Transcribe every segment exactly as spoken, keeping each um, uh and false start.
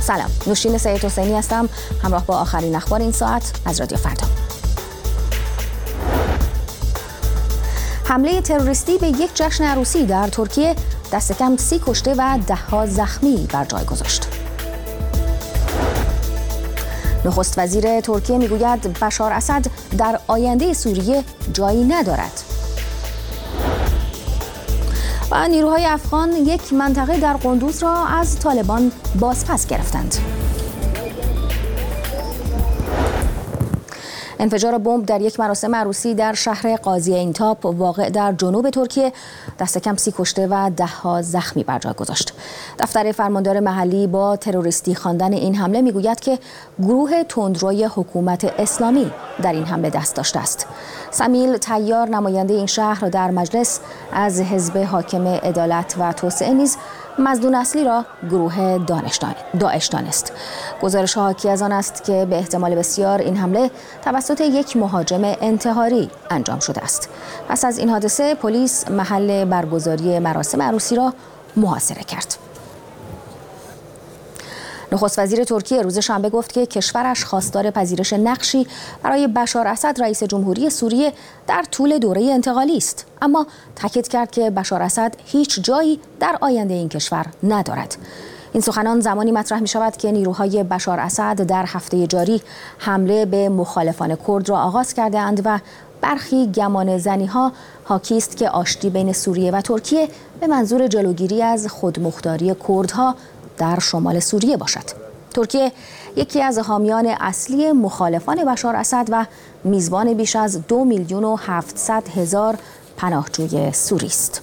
سلام، نوشین سید حسینی هستم، همراه با آخرین اخبار این ساعت از رادیو فردا. حمله تروریستی به یک جشن عروسی در ترکیه دست کم سی کشته و ده‌ها زخمی بر جای گذاشت. نخست وزیر ترکیه میگوید بشار اسد در آینده سوریه جایی ندارد. و نیروهای افغان یک منطقه در قندوز را از طالبان بازپس گرفتند. انفجار بمب در یک مراسم عروسی در شهر قاضی اینتاب واقع در جنوب ترکیه دست کم سی کشته و ده‌ها زخمی بر جای گذاشت. دفتر فرماندار محلی با تروریستی خواندن این حمله میگوید که گروه تندروی حکومت اسلامی در این حمله دست داشته است. سمیل طیار نماینده این شهر در مجلس از حزب حاکم عدالت و توسعه نیز مظنون اصلی را گروه داعش دانست. گزارش حاکی از آن است که به احتمال بسیار این حمله توسط یک مهاجم انتحاری انجام شده است. پس از این حادثه پلیس محل برگزاری مراسم عروسی را محاصره کرد. نخست وزیر ترکیه روز شنبه گفت که کشورش خواستار پذیرش نقشی برای بشار اسد رئیس جمهوری سوریه در طول دوره انتقالی است، اما تاکید کرد که بشار اسد هیچ جایی در آینده این کشور ندارد. این سخنان زمانی مطرح می شود که نیروهای بشار اسد در هفته جاری حمله به مخالفان کرد را آغاز کرده اند و برخی گمان زنی ها حاکی است که آشتی بین سوریه و ترکیه به منظور جلوگیری از خودمختاری کردها در شمال سوریه باشد. ترکیه یکی از حامیان اصلی مخالفان بشار اسد و میزبان بیش از دو میلیون و هفتصد هزار پناهجوی سوری است.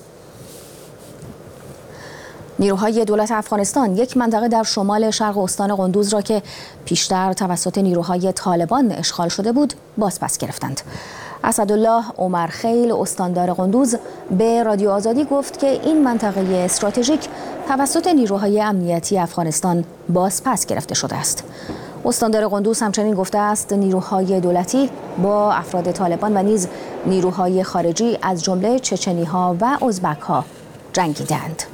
نیروهای دولت افغانستان یک منطقه در شمال شرق استان قندوز را که پیشتر توسط نیروهای طالبان اشغال شده بود بازپس گرفتند. اسدالله عمر خیل استاندار قندوز به رادیو آزادی گفت که این منطقه استراتژیک توسط نیروهای امنیتی افغانستان بازپس گرفته شده است. استاندار قندوز همچنین گفته است نیروهای دولتی با افراد طالبان و نیز نیروهای خارجی از جمله چچنی‌ها و ازبک‌ها جنگیدند.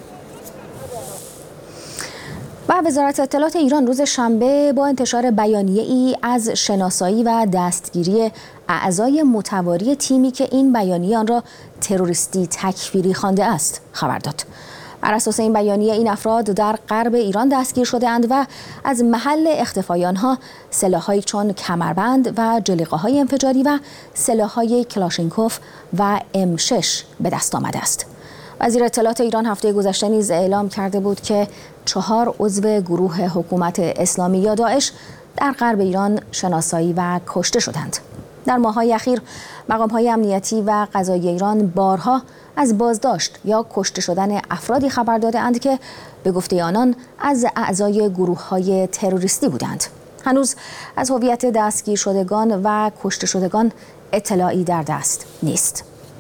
و وزارت اطلاعات ایران روز شنبه با انتشار بیانیه‌ای از شناسایی و دستگیری اعضای متواری تیمی که این بیانیه آن را تروریستی تکفیری خوانده است خبر داد. بر اساس این بیانیه این افراد در غرب ایران دستگیر شده اند و از محل اختفای آنها سلاح‌هایی چون کمربند و جلیقه‌های انفجاری و سلاح‌های کلاشینکوف و ام شش به دست آمده است. وزیر اطلاعات ایران هفته گذشته نیز اعلام کرده بود که چهار عضو گروه حکومت اسلامی یا داعش در غرب ایران شناسایی و کشته شدند. در ماه‌های اخیر مقام‌های امنیتی و قضایی ایران بارها از بازداشت یا کشته شدن افرادی خبر داده‌اند که به گفته آنان از اعضای گروه‌های تروریستی بودند. هنوز از هویت دستگیر شدگان و کشته شدگان اطلاعی در دست نیست.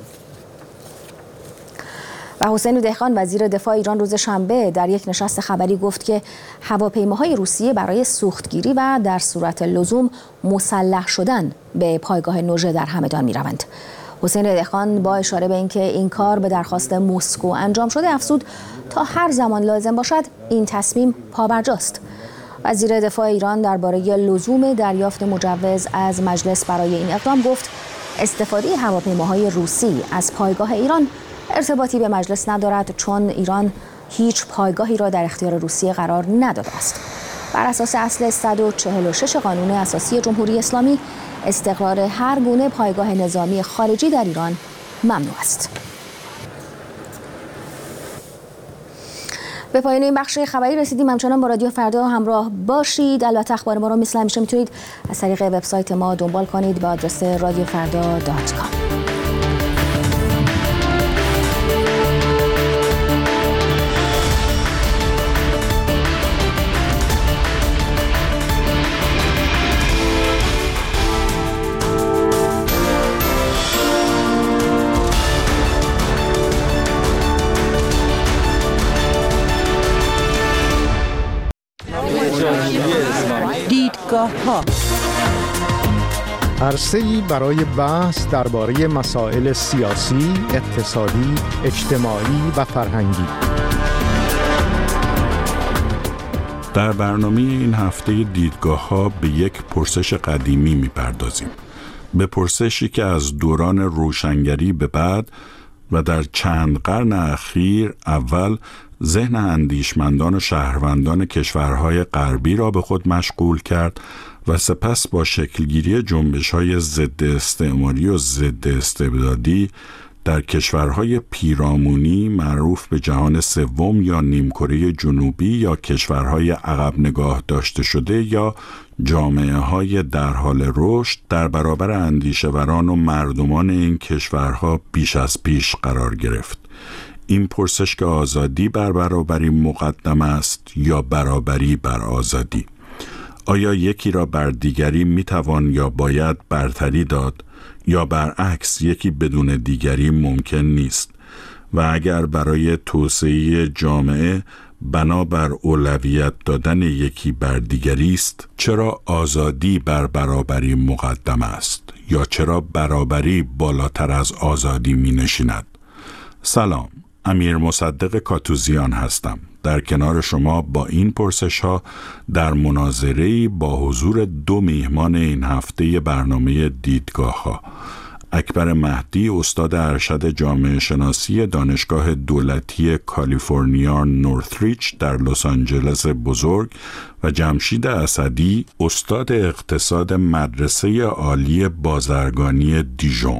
و حسین دهقان وزیر دفاع ایران روز شنبه در یک نشست خبری گفت که هواپیماهای روسیه برای سوختگیری و در صورت لزوم مسلح شدن به پایگاه نوژه در همدان می‌روند. حسین دهقان با اشاره به اینکه این کار به درخواست مسکو انجام شده افزود تا هر زمان لازم باشد این تصمیم پابرجاست. وزیر دفاع ایران درباره لزوم دریافت مجوز از مجلس برای این اقدام گفت استفاده هواپیماهای روسی از پایگاه ایران ارتباطی به مجلس ندارد چون ایران هیچ پایگاهی را در اختیار روسیه قرار نداده است. بر اساس اصل صد و چهل و شش قانون اساسی جمهوری اسلامی استقرار هر گونه پایگاه نظامی خارجی در ایران ممنوع است. به پایان این بخش خبری رسیدیم. همچنان با رادیو فردا همراه باشید. البته اخبار ما را مثل همیشه میتونید از طریق وبسایت ما دنبال کنید با آدرس رادیو فردا دات کام. دیدگاه‌ها عرصه‌ای برای بحث درباره مسائل سیاسی، اقتصادی، اجتماعی و فرهنگی. در برنامه این هفته دیدگاه ها به یک پرسش قدیمی میپردازیم. به پرسشی که از دوران روشنگری به بعد و در چند قرن اخیر اول ذهن اندیشمندان و شهروندان کشورهای غربی را به خود مشغول کرد و سپس با شکلگیری جنبش‌های ضد استعماری و ضد استبدادی در کشورهای پیرامونی معروف به جهان سوم یا نیمکره جنوبی یا کشورهای عقب نگاه داشته شده یا جامعه‌های در حال رشد در برابر اندیشه‌وران و مردمان این کشورها بیش از پیش قرار گرفت. این پرسش که آزادی بر برابری مقدم است یا برابری بر آزادی؟ آیا یکی را بر دیگری میتوان یا باید برتری داد یا برعکس یکی بدون دیگری ممکن نیست؟ و اگر برای توسعه جامعه بنابر اولویت دادن یکی بر دیگری است، چرا آزادی بر برابری مقدم است یا چرا برابری بالاتر از آزادی می نشیند؟ سلام، امیر مصدق کاتوزیان هستم. در کنار شما با این پرسش ها در مناظره‌ای با حضور دو میهمان این هفته برنامه دیدگاه ها، اکبر مهدی استاد ارشد جامعه شناسی دانشگاه دولتی کالیفرنیا نورثریچ در لس آنجلس بزرگ و جمشید اسدی استاد اقتصاد مدرسه عالی بازرگانی دیژون.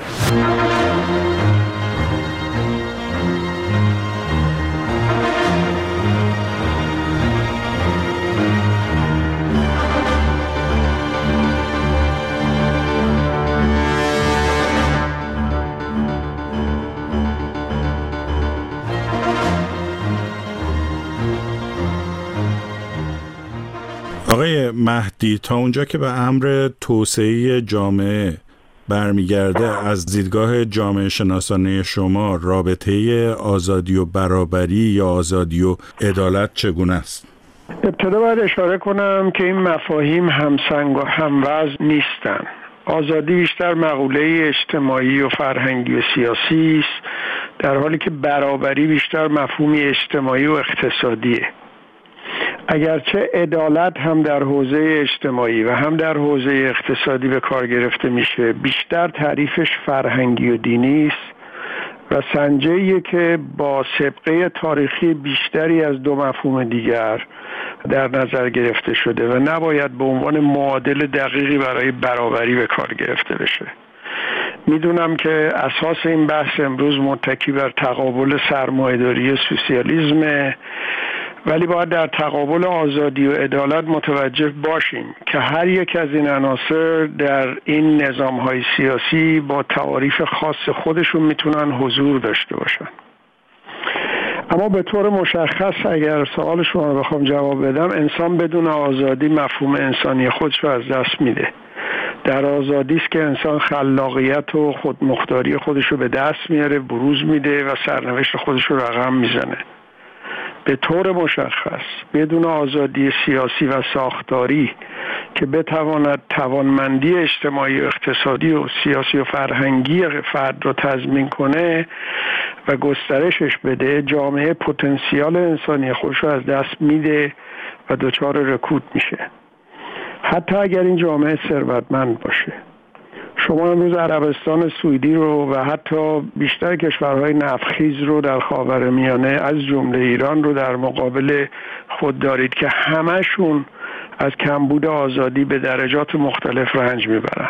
آقای مهدی، تا اونجا که به امر توسعه جامعه برمیگرده، از دیدگاه جامعه شناسانه شما رابطه آزادی و برابری یا آزادی و عدالت چگونه است؟ ابتدا باید اشاره کنم که این مفاهیم همسنگ و هموزن نیستن. آزادی بیشتر مقوله اجتماعی و فرهنگی و سیاسی است، در حالی که برابری بیشتر مفهومی اجتماعی و اقتصادیه. اگرچه عدالت هم در حوزه اجتماعی و هم در حوزه اقتصادی به کار گرفته میشه، بیشتر تعریفش فرهنگی و دینی است و سنجه‌ایه که با سابقه تاریخی بیشتری از دو مفهوم دیگر در نظر گرفته شده و نباید به عنوان معادل دقیقی برای برابری به کار گرفته بشه. میدونم که اساس این بحث امروز متکی بر تقابل سرمایه‌داری و سوسیالیسم، ولی باید در تقابل آزادی و عدالت متوجه باشیم که هر یک از این عناصر در این نظام‌های سیاسی با تعاریف خاص خودشون میتونن حضور داشته باشن. اما به طور مشخص اگر سوال شما رو بخوام جواب بدم، انسان بدون آزادی مفهوم انسانی خودش رو از دست میده. در آزادی است که انسان خلاقیت و خودمختاری خودش رو به دست میاره، بروز میده و سرنوشت خودش رو رقم میزنه. به طور مشخص بدون آزادی سیاسی و ساختاری که بتواند توانمندی اجتماعی و اقتصادی و سیاسی و فرهنگی فرد رو تضمین کنه و گسترشش بده، جامعه پتانسیال انسانی خودش رو از دست میده و دچار رکود میشه، حتی اگر این جامعه ثروتمند باشه. شما امروز عربستان سعودی رو و حتی بیشتر کشورهای نفتخیز رو در خاورمیانه از جمله ایران رو در مقابل خود دارید که همشون از کمبود آزادی به درجات مختلف رنج میبرن.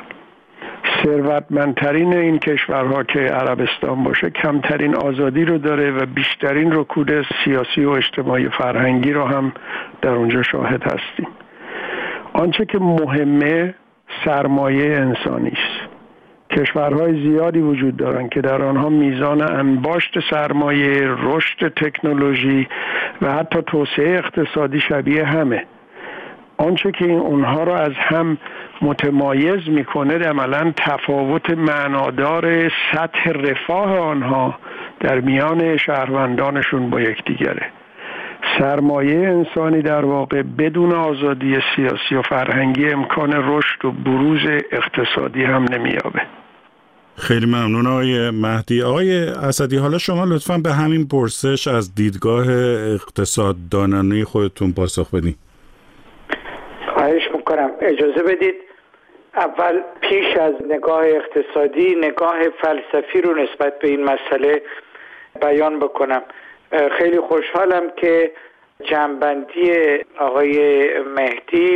ثروتمندترین این کشورها که عربستان باشه کمترین آزادی رو داره و بیشترین رکود سیاسی و اجتماعی و فرهنگی رو هم در اونجا شاهد هستیم. آنچه که مهمه سرمایه انسانی است. کشورهای زیادی وجود دارند که در آنها میزان انباشت سرمایه، رشد تکنولوژی و حتی توسعه اقتصادی شبیه همه. آنچه که این اونها را از هم متمایز میکنه عملاً تفاوت معنادار سطح رفاه آنها در میان شهروندانشون با یکدیگره. سرمایه انسانی در واقع بدون آزادی سیاسی و فرهنگی امکان رشد و بروز اقتصادی هم نمیابه. خیلی ممنون آقای مهدی. آقای اسدی، حالا شما لطفاً به همین پرسش از دیدگاه اقتصاددانانه خودتون پاسخ بدین. خواهش میکنم. اجازه بدید اول پیش از نگاه اقتصادی نگاه فلسفی رو نسبت به این مسئله بیان بکنم. خیلی خوشحالم که جمع‌بندی آقای مهدی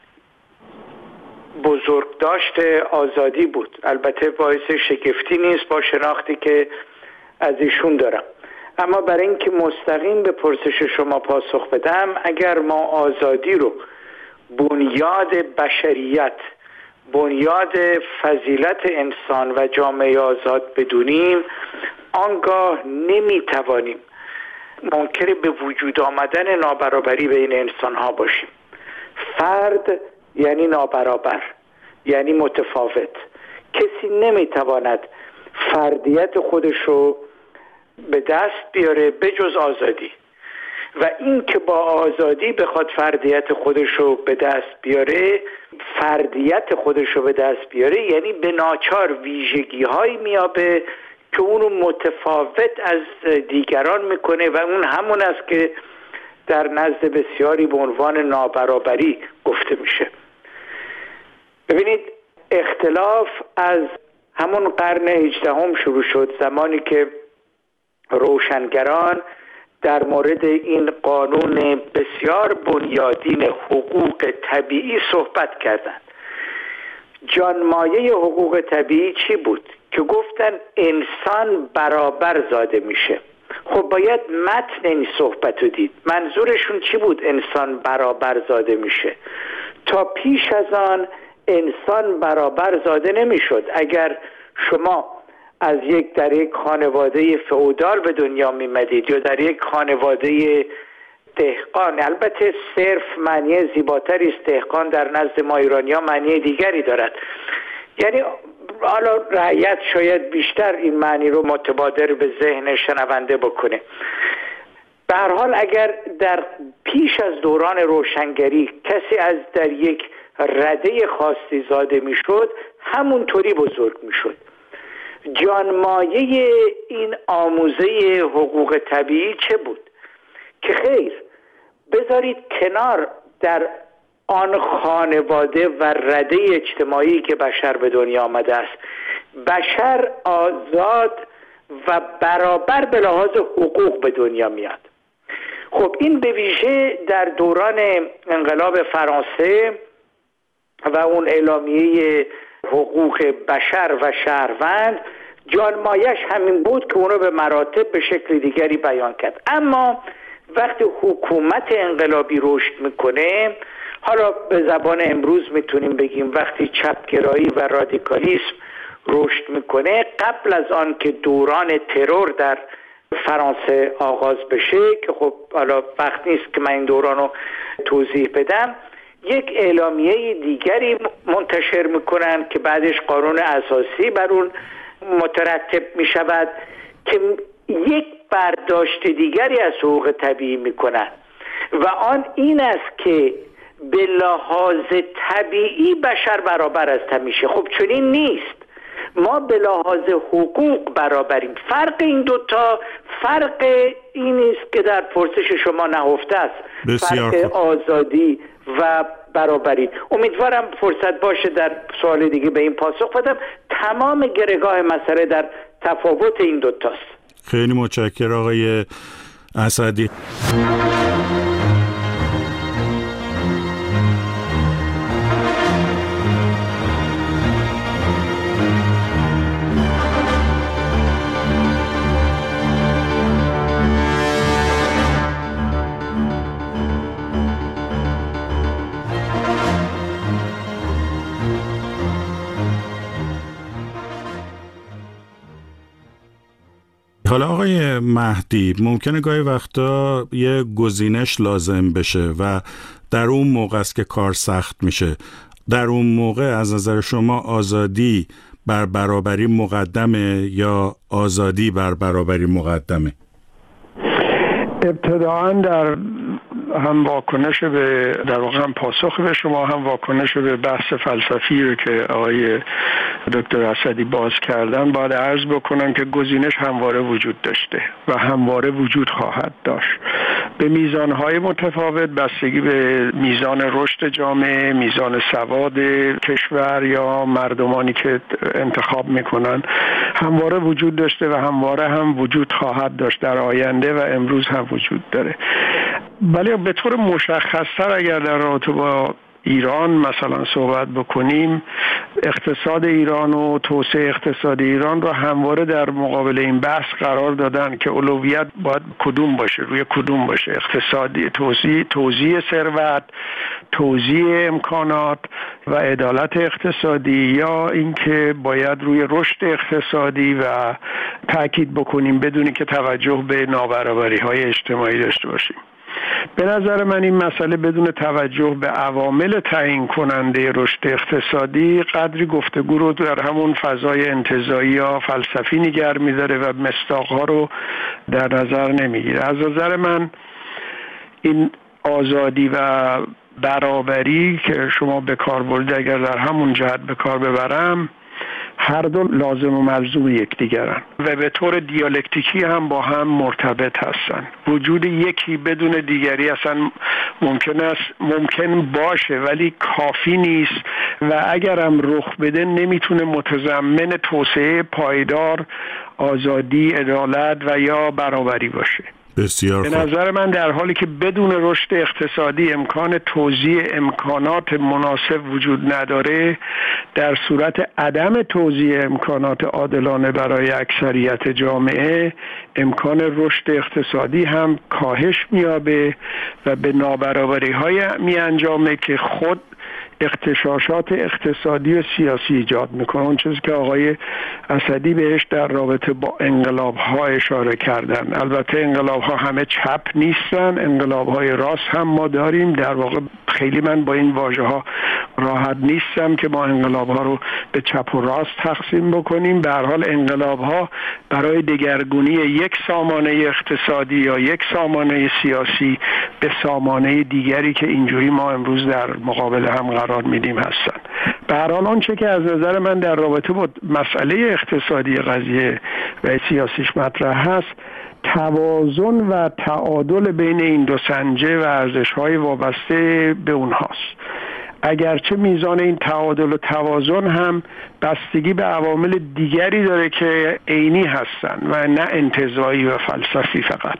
بزرگداشت آزادی بود. البته باعث شگفتی نیست با شناختی که از ایشون دارم، اما برای اینکه مستقیم به پرسش شما پاسخ بدم، اگر ما آزادی رو بنیاد بشریت، بنیاد فضیلت انسان و جامعه آزاد بدونیم، آنگاه نمیتوانیم منکر به وجود آمدن نابرابری بین انسان ها باشیم. فرد یعنی نابرابر، یعنی متفاوت. کسی نمیتواند فردیت خودش رو به دست بیاره بجز آزادی، و این که با آزادی بخواد فردیت خودش رو به دست بیاره، فردیت خودش رو به دست بیاره، یعنی به ناچار ویژگی هایی میابه که اونو متفاوت از دیگران میکنه و اون همون است که در نزد بسیاری به عنوان نابرابری گفته میشه. ببینید، اختلاف از همون قرن هجدهم شروع شد، زمانی که روشنگران در مورد این قانون بسیار بنیادین حقوق طبیعی صحبت کردند. جانمایه حقوق طبیعی چی بود؟ که گفتن انسان برابر زاده میشه. خب باید متن این صحبت رو دید. منظورشون چی بود انسان برابر زاده میشه؟ تا پیش از آن انسان برابر زاده نمیشد. اگر شما از یک در یک خانواده فئودال به دنیا میمدید یا در یک خانواده دهقان، البته صرف معنی زیباتری است، دهقان در نزد ما ایرانی‌ها معنی دیگری دارد، یعنی حالا رعیت شاید بیشتر این معنی رو متبادر به ذهن شنونده بکنه. به هر حال اگر در پیش از دوران روشنگری کسی از در یک رده خاصی زاده میشد، همونطوری بزرگ میشد. جانمایه این آموزه حقوق طبیعی چه بود؟ که خیر، بذارید کنار در آن خانواده و رده اجتماعی که بشر به دنیا آمده است، بشر آزاد و برابر به لحاظ حقوق به دنیا میاد. خب این به ویژه در دوران انقلاب فرانسه و اون اعلامیه حقوق بشر و شهروند، جانمایش همین بود که اونو به مراتب به شکل دیگری بیان کرد. اما وقتی حکومت انقلابی رشد میکنه، حالا به زبان امروز میتونیم بگیم وقتی چپگرایی و رادیکالیسم رشد میکنه، قبل از آن که دوران ترور در فرانسه آغاز بشه، که خب حالا وقت نیست که من این دوران رو توضیح بدم، یک اعلامیه دیگری منتشر میکنن که بعدش قانون اساسی بر اون مترتب میشود که یک برداشت دیگری از حقوق طبیعی میکنن و آن این است که به لحاظ طبیعی بشر برابر است همیشه. خب چنین نیست. ما به لحاظ حقوق برابریم. فرق این دوتا فرق این است که در پرسش شما نهفته است. فرق آزادی و برابری. امیدوارم فرصت باشه در سوال دیگه به این پاسخ بدم. تمام گرهگاه مسئله در تفاوت این دوتاست. خیلی متشکرم آقای اسدی. حالا آقای مهدی، ممکنه گاهی وقتا یه گزینش لازم بشه و در اون موقع است که کار سخت میشه. در اون موقع از نظر شما آزادی بر برابری مقدمه یا آزادی بر برابری مقدمه؟ ابتداعا در هم واکنش به در واقع هم پاسخ به شما، هم واکنش به بحث فلسفی رو که آقای دکتر اسدی باز کردن، باید عرض بکنم که گزینش همواره وجود داشته و همواره وجود خواهد داشت به میزانهای متفاوت، بستگی به میزان رشد جامعه، میزان سواد کشور یا مردمانی که انتخاب میکنن، همواره وجود داشته و همواره هم وجود خواهد داشت در آینده و امروز هم وجود داره. ولی به طور مشخص‌تر اگر در رابطه با ایران مثلا صحبت بکنیم، اقتصاد ایران و توسعه اقتصادی ایران رو همواره در مقابل این بحث قرار دادن که اولویت باید کدوم باشه، روی کدوم باشه، اقتصادی، توزیع توزیع ثروت، توزیع امکانات و عدالت اقتصادی، یا اینکه باید روی رشد اقتصادی و تاکید بکنیم بدون که توجه به نابرابری‌های اجتماعی داشته باشیم. به نظر من این مسئله بدون توجه به عوامل تعیین کننده رشد اقتصادی قدری گفتگو رو در همون فضای انتزاعی یا فلسفی نگه می‌داره و مصداق‌ها رو در نظر نمیگیره. از نظر من این آزادی و برابری که شما به کار بردید، اگر در همون جهت به کار ببرم، هر دو لازم و ملزوم یکدیگرن و به طور دیالکتیکی هم با هم مرتبط هستن. وجود یکی بدون دیگری اصلا ممکن است ممکن باشه ولی کافی نیست و اگرم رخ بده نمیتونه متضمن توسعه پایدار، آزادی، عدالت و یا برابری باشه. بسیار به نظر من در حالی که بدون رشد اقتصادی امکان توزیع امکانات مناسب وجود نداره، در صورت عدم توزیع امکانات عادلانه برای اکثریت جامعه، امکان رشد اقتصادی هم کاهش می‌یابه و به نابرابری‌های می انجامه که خود اغتشاشات اقتصادی و سیاسی ایجاد میکنه. اون چیزی که آقای اسدی بهش در رابطه با انقلاب ها اشاره کردن. البته انقلاب ها همه چپ نیستن، انقلاب های راست هم ما داریم. در واقع خیلی من با این واژه ها راحت نیستم که ما انقلاب ها رو به چپ و راست تقسیم بکنیم. به هر حال انقلاب ها برای دگرگونی یک سامانه اقتصادی یا یک سامانه سیاسی به سامانه دیگری که اینجوری ما امروز در مقابل هم قرار میدیم هستن. به هر حال آنچه که از نظر من در رابطه با مسئله اقتصادی قضیه و سیاسیش مطرح هست، توازن و تعادل بین این دو سنجه و ارزش‌های وابسته به اونهاست. اگرچه میزان این تعادل و توازن هم بستگی به عوامل دیگری داره که عینی هستن و نه انتزاعی و فلسفی فقط.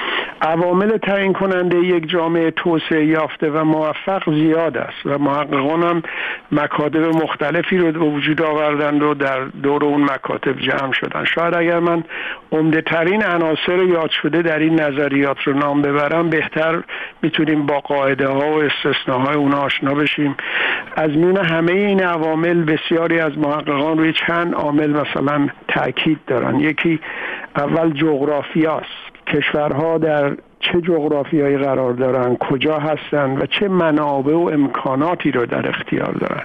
عوامل تعیین کننده یک جامعه توسعه یافته و موفق زیاد است و محققان هم مکاتب مختلفی رو به وجود آوردن و در دور اون مکاتب جمع شدن. شاید اگر من عمده ترین عناصر یاد شده در این نظریات رو نام ببرم، بهتر میتونیم با قاعده ها و استثناهای اونها آشنا بشیم. از میون همه این عوامل بسیاری از محققان روی چند عامل مثلا تاکید دارن. یکی اول جغرافیاست. کشورها در چه جغرافیایی قرار دارن، کجا هستن و چه منابع و امکاناتی رو در اختیار دارن.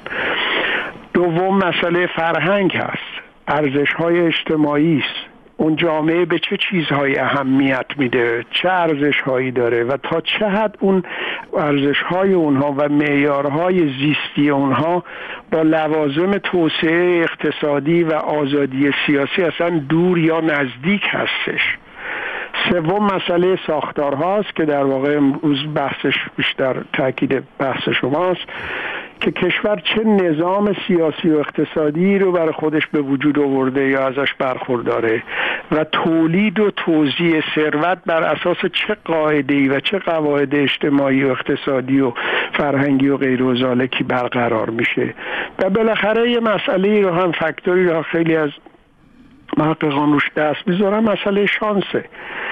دوم مسئله فرهنگ هست، ارزش‌های اجتماعی است. اون جامعه به چه چیزهایی اهمیت میده، چه ارزش‌هایی داره و تا چه حد اون ارزش‌های اونها و معیارهای زیستی اونها با لوازم توسعه اقتصادی و آزادی سیاسی اصلا دور یا نزدیک هستش. سوم مسئله ساختار هاست که در واقع امروز بحثش بیشتر تاکید بحث شماست که کشور چه نظام سیاسی و اقتصادی رو برای خودش به وجود آورده یا ازش برخورداره و تولید و توزیع ثروت بر اساس چه قاعده‌ای و چه قواعد اجتماعی و اقتصادی و فرهنگی و غیر و ذالکی برقرار میشه. و بالاخره یه مسئله رو هم فاکتوری رو خیلی از محققان روش دست میذارن، مسئله شانسه.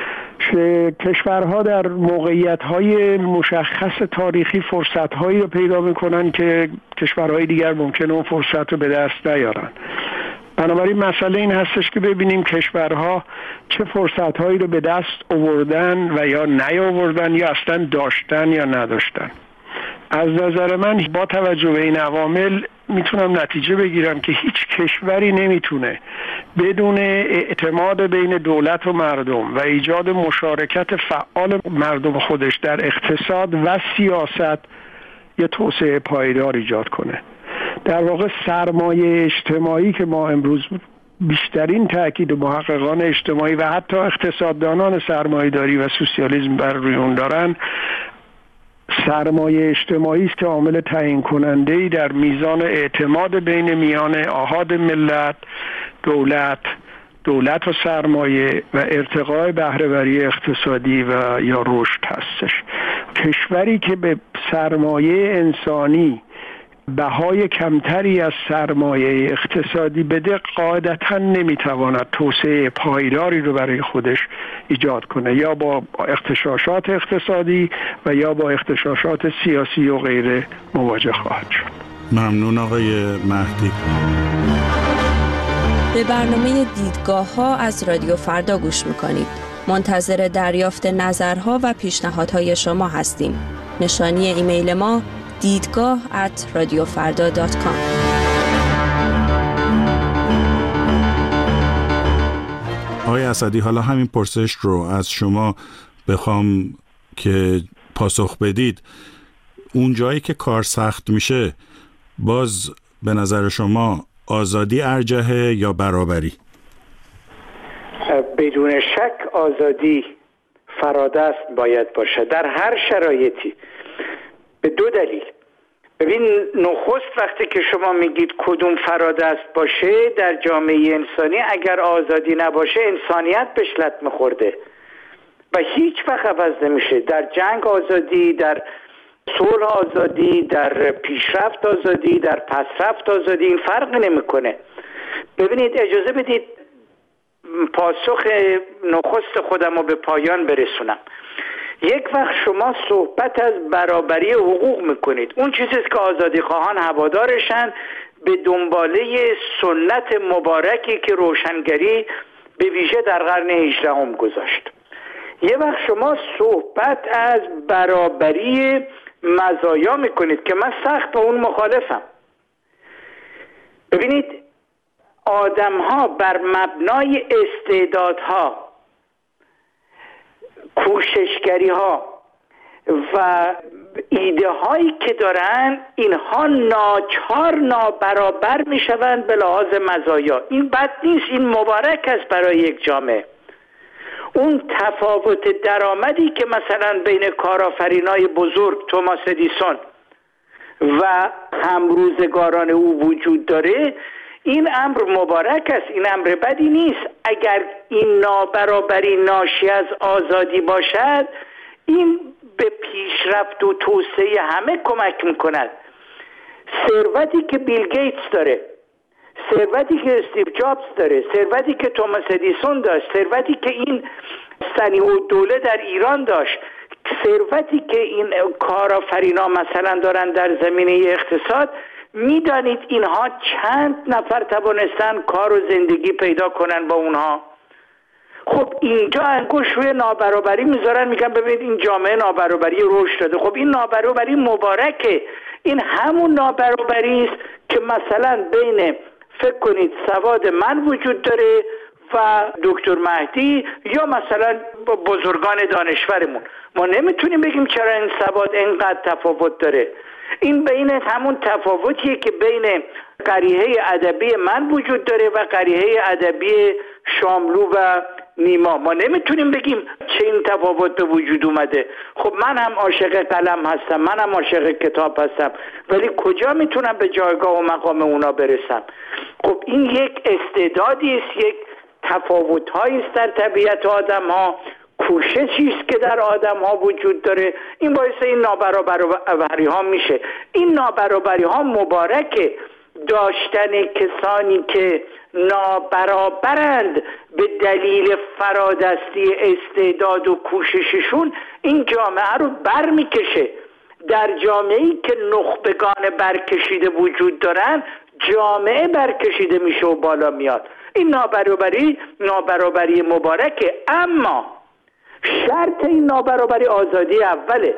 کشورها در موقعیت‌های مشخص تاریخی فرصت‌هایی رو پیدا می‌کنن که کشورهای دیگر ممکنه اون فرصت رو به دست نیارن. بنابراین مسئله این هستش که ببینیم کشورها چه فرصت‌هایی رو به دست آوردن و یا نیاوردن یا اصلا داشتن یا نداشتن. از نظر من با توجه به این عوامل میتونم نتیجه بگیرم که هیچ کشوری نمیتونه بدون اعتماد بین دولت و مردم و ایجاد مشارکت فعال مردم خودش در اقتصاد و سیاست یه توسعه پایدار ایجاد کنه. در واقع سرمایه اجتماعی که ما امروز بیشترین تاکید محققان اجتماعی و حتی اقتصاددانان سرمایه‌داری و سوسیالیسم بر روی اون دارن، سرمایه اجتماعی است که عامل تعیین کننده‌ای در میزان اعتماد بین میان آحاد ملت، دولت، دولت و سرمایه و ارتقای بهره‌وری اقتصادی و یا رشد هستش. کشوری که به سرمایه انسانی بهای کمتری از سرمایه اقتصادی بده قاعدتاً نمیتواند توسعه پایداری رو برای خودش ایجاد کنه، یا با اغتشاشات اقتصادی و یا با اغتشاشات سیاسی و غیره مواجه خواهد شد. ممنون آقای مهدی. به برنامه دیدگاه ها از رادیو فردا گوش میکنید. منتظر دریافت نظرها و پیشنهادهای شما هستیم. نشانی ایمیل ما دیدگاه ات رادیو فردا دات کام. آقای اسدی، حالا همین پرسش رو از شما بخوام که پاسخ بدید، اون جایی که کار سخت میشه باز به نظر شما آزادی ارجحه یا برابری؟ بدون شک آزادی فرادست باید باشه در هر شرایطی، به دو دلیل. ببین، نخست وقتی که شما میگید کدوم فرادست باشه در جامعه انسانی، اگر آزادی نباشه انسانیت بهش لطمه خورده و هیچ وقت عوض نمیشه. در جنگ آزادی، در صلح آزادی، در پیشرفت آزادی، در پسرفت آزادی، این فرق نمیکنه. ببینید، اجازه بدید پاسخ نخست خودم رو به پایان برسونم. یک وقت شما صحبت از برابری حقوق میکنید، اون چیزیست که آزادی خواهان هوادارشن، به دنباله سنت مبارکی که روشنگری به ویژه در قرن هجدهم گذاشت. یه وقت شما صحبت از برابری مزایا میکنید که من سخت با اون مخالفم. ببینید، آدم ها بر مبنای استعدادها، کوششگری ها و ایده هایی که دارن، اینها ناچار نابرابر می شوند به لحاظ مزایا. این بد نیست، این مبارک است برای یک جامعه. اون تفاوت درآمدی که مثلا بین کارآفرینای بزرگ توماس ادیسون و همروزگاران او وجود داره، این امر مبارک است، این امر بدی نیست. اگر این نابرابری ناشی از آزادی باشد، این به پیشرفت و توسعه همه کمک میکند. ثروتی که بیل گیتس داره، ثروتی که استیو جابز داره، ثروتی که توماس ادیسون داشت، ثروتی که این صنیع‌الدوله در ایران داشت، ثروتی که این کارآفرینا مثلا دارن در زمینه اقتصاد، میدانید اینها چند نفر توانستن کار و زندگی پیدا کنن با اونها؟ خب اینجا انگشت روی نابرابری میذارن، میگن ببینید این جامعه نابرابری رشد داده. خب این نابرابری مبارکه، این همون نابرابری است که مثلا بین، فکر کنید، سواد من وجود داره و دکتر مهدی یا مثلا بزرگان دانشورمون. ما نمیتونیم بگیم چرا این سواد اینقدر تفاوت داره. این بین همون تفاوتیه که بین قریحه ادبی من وجود داره و قریحه ادبی شاملو و نیما. ما نمیتونیم بگیم چه این تفاوت به وجود اومده. خب من هم عاشق قلم هستم، من هم عاشق کتاب هستم، ولی کجا میتونم به جایگاه و مقام اونا برسم؟ خب این یک استعدادی است، یک تفاوت‌هایی است در طبیعت آدم‌ها، کوششی است که در آدم‌ها وجود داره. این باعث این نابرابری ها میشه. این نابرابری ها مبارکه. داشتن کسانی که نابرابرند به دلیل فرادستی استعداد و کوشششون، این جامعه رو بر میکشه. در جامعه‌ای که نخبگان برکشیده وجود دارن، جامعه برکشیده میشه و بالا میاد. این نابرابری نابرابری مبارکه، اما شرط این نابرابری آزادی اوله.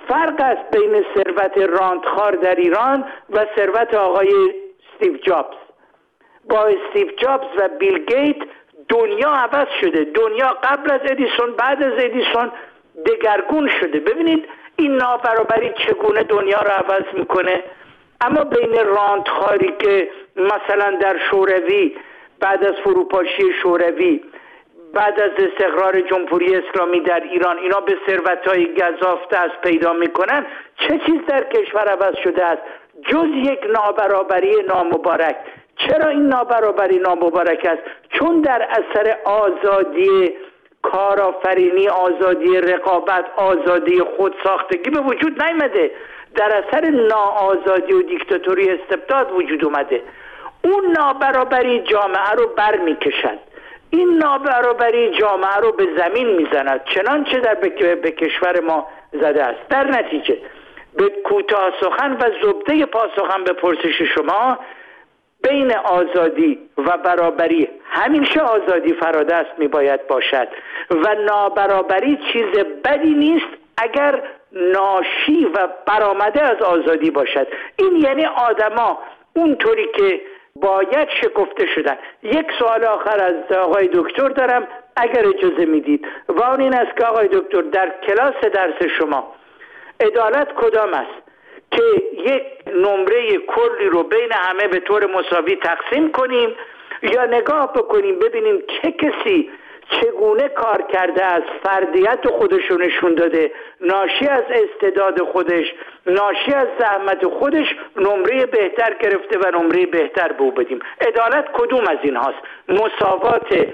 فرق است بین ثروت راندخوار در ایران و ثروت آقای استیو جابز. با استیو جابز و بیل گیت دنیا عوض شده. دنیا قبل از ادیسون بعد از ادیسون دگرگون شده. ببینید این نابرابری چگونه دنیا رو عوض میکنه. اما بین راندخواری که مثلا در شوروی بعد از فروپاشی شوروی بعد از استقرار جمهوری اسلامی در ایران اینا به ثروت‌های گزاف دست پیدا میکنن، چه چیز در کشور عوض شده است جز یک نابرابری نامبارک؟ چرا این نابرابری نامبارک است؟ چون در اثر آزادی کارآفرینی، آزادی رقابت، آزادی خودساختگی به وجود نیامده، در اثر ناآزادی و دیکتاتوری استبداد وجود اومده. اون نابرابری جامعه رو بر میکشد. این نابرابری جامعه رو به زمین میزند، چنانچه در به کشور ما زده است. در نتیجه به کوتاه سخن و زبده پاسخم به پرسش شما، بین آزادی و برابری همیشه آزادی فرادست میباید باشد و نابرابری چیز بدی نیست اگر ناشی و برآمده از آزادی باشد. این یعنی آدما اونطوری که باید شکفته شدن. یک سوال آخر از آقای دکتر دارم اگر اجازه میدید و اون این است که آقای دکتر در کلاس درس شما عدالت کدام است؟ که یک نمره کلی رو بین همه به طور مساوی تقسیم کنیم یا نگاه بکنیم ببینیم چه کسی چگونه کار کرده است، فردیت خودش رو نشون داده، ناشی از استعداد خودش، ناشی از زحمت خودش نمره بهتر گرفته و نمره بهتر به او بدیم. عدالت کدوم از این هاست؟ مساوات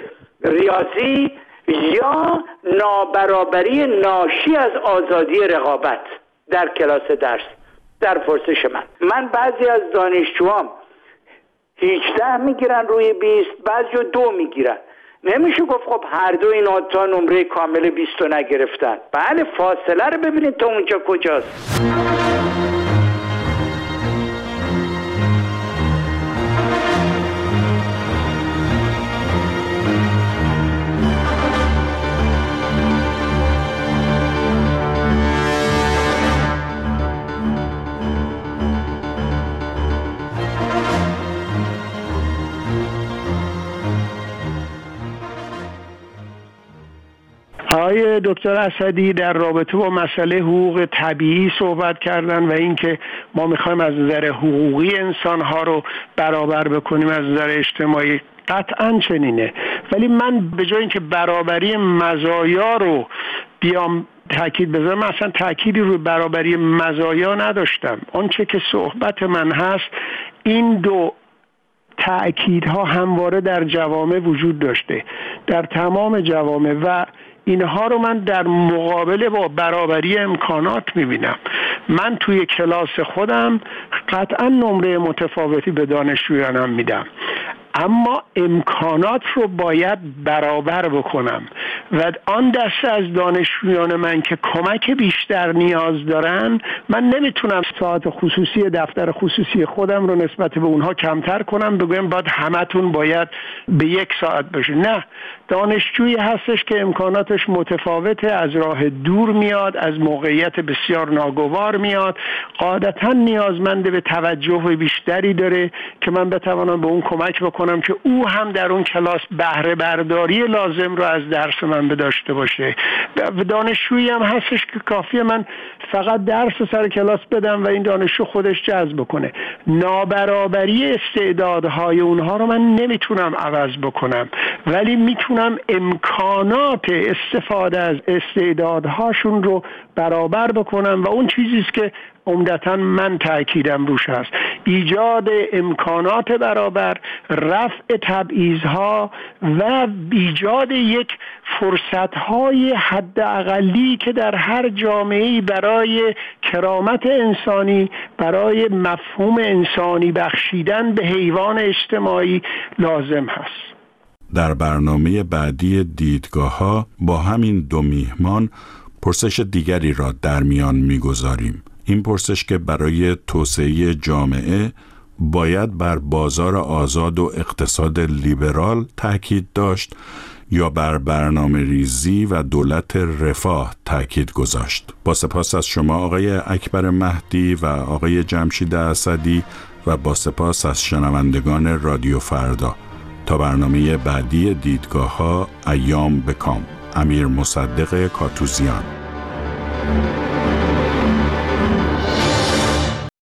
ریاضی یا نابرابری ناشی از آزادی رقابت در کلاس درس؟ در پرسش من من بعضی از دانشجوام هجده میگیرن روی بیست، بعضی دو میگیرن. نمیشه گفت خب هر دو اینا تا نمره کامل بیست رو نگرفتن. بله، فاصله رو ببینید تا اونجا کجاست. آقای دکتر اسدی در رابطه با مسئله حقوق طبیعی صحبت کردن و اینکه ما میخوایم از نظر حقوقی انسانها رو برابر بکنیم از نظر اجتماعی. قطعاً چنینه، ولی من به جای اینکه برابری مزایا رو بیام تاکید بذارم، من اصلا تاکیدی روی برابری مزایا نداشتم. آنچه که صحبت من هست این دو تأکیدها همواره در جوامع وجود داشته، در تمام جوامع، و اینها رو من در مقابله با برابری امکانات میبینم. من توی کلاس خودم قطعا نمره متفاوتی به دانشجویانم میدم، اما امکانات رو باید برابر بکنم و آن دسته از دانشجویان من که کمک بیشتر نیاز دارن، من نمیتونم ساعت خصوصی دفتر خصوصی خودم رو نسبت به اونها کمتر کنم، بگویم باید همتون باید به یک ساعت بشه. نه، دانشجویی هستش که امکاناتش متفاوته، از راه دور میاد، از موقعیت بسیار ناگوار میاد، قاعدتا نیازمند به توجه بیشتری داره که من بتوانم به اون کمک بکنم که او هم در اون کلاس بهره برداری لازم رو از درس من داشته باشه. دانشجویی هم هستش که کافیه من فقط درس سر کلاس بدم و این دانشجو خودش جذب کنه. نابرابری استعدادهای اونها رو من نمیتونم عوض بکنم، ولی میتونم امکانات استفاده از استعدادهاشون رو برابر بکنم و اون چیزیست که عمدتاً من تأکیدم روش هست: ایجاد امکانات برابر، رفع تبعیض‌ها و ایجاد یک فرصت‌های حداقلی که در هر جامعه‌ای برای کرامت انسانی، برای مفهوم انسانی بخشیدن به حیوان اجتماعی لازم هست. در برنامه بعدی دیدگاه‌ها با همین دو میهمان پرسش دیگری را در میان می‌گذاریم. این پرسش که برای توسعه جامعه باید بر بازار آزاد و اقتصاد لیبرال تاکید داشت یا بر برنامه ریزی و دولت رفاه تاکید گذاشت. با سپاس از شما آقای اکبر مهدی و آقای جمشید اسدی و با سپاس از شنوندگان رادیو فردا. تا برنامه بعدی دیدگاه ها، ایام بکام. امیر مصدق کاتوزیان.